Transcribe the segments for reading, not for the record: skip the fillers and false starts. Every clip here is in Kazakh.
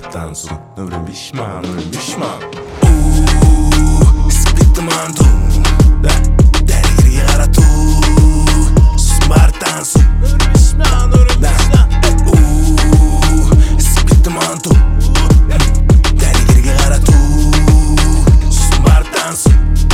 Smart'tan su ömrüm pişman, ömrüm pişman. Sıkıntı mantu dergirge qaratu Smart'tan su ömrüm pişman, ömrüm pişman. Sıkıntı mantu dergirge qaratu Smart'tan su.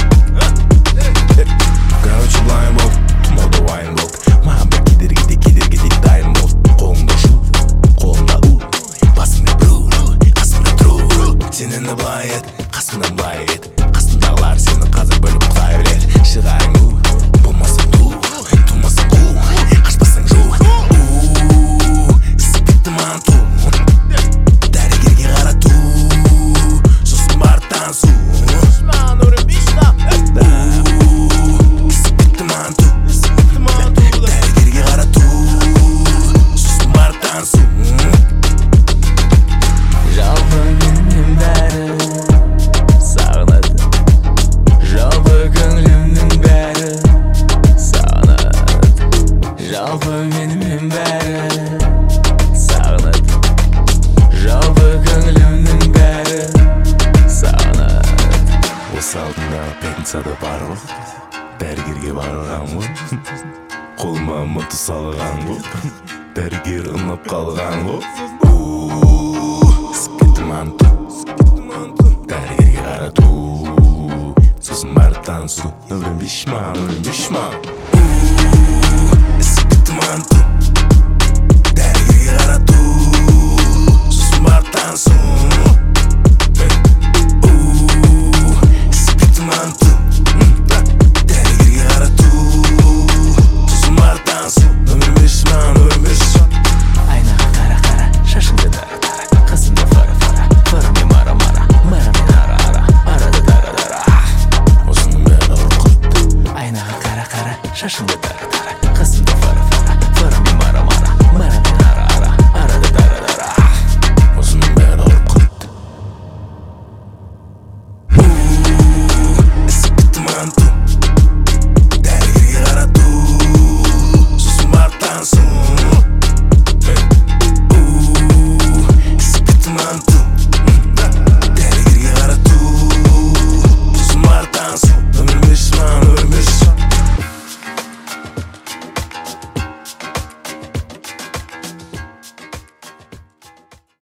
Короче, blind бол, moda wine бол. Muhabbet gider gidik daim бол. Қолыңда шу, қолыңда у, Басыңда бру, қасыңда тру. Сенен былай ет, қасыңнан былай ет. Қасыңдағылар сені қазір бөліп құдай біледі. Шығарың у, болмасаң ту, тумасаң қу, қашпасаң жу. Sıkıntı mantu дәрігерге қарату Smart'tan su пишман, ұрын пишман. Sıkıntı mantu дәрігерге қарату Smart'tan su. Жалпы менің бәрі сағынады, жалпы көңілімнің бәрі сағынады, жалпы менің бәрі сағынады, жалпы көңілімнің бәрі сағынады. Осы алдында пятницада бар ғой, дәрігерге барған ғой. Қолыма мыты салған ғой, дәрігер ұнап қалған ғой. Sıkıntı mantu дәрігерге қарату Сосын Smart'tan su ömrüm pişman, ömrüm pişman.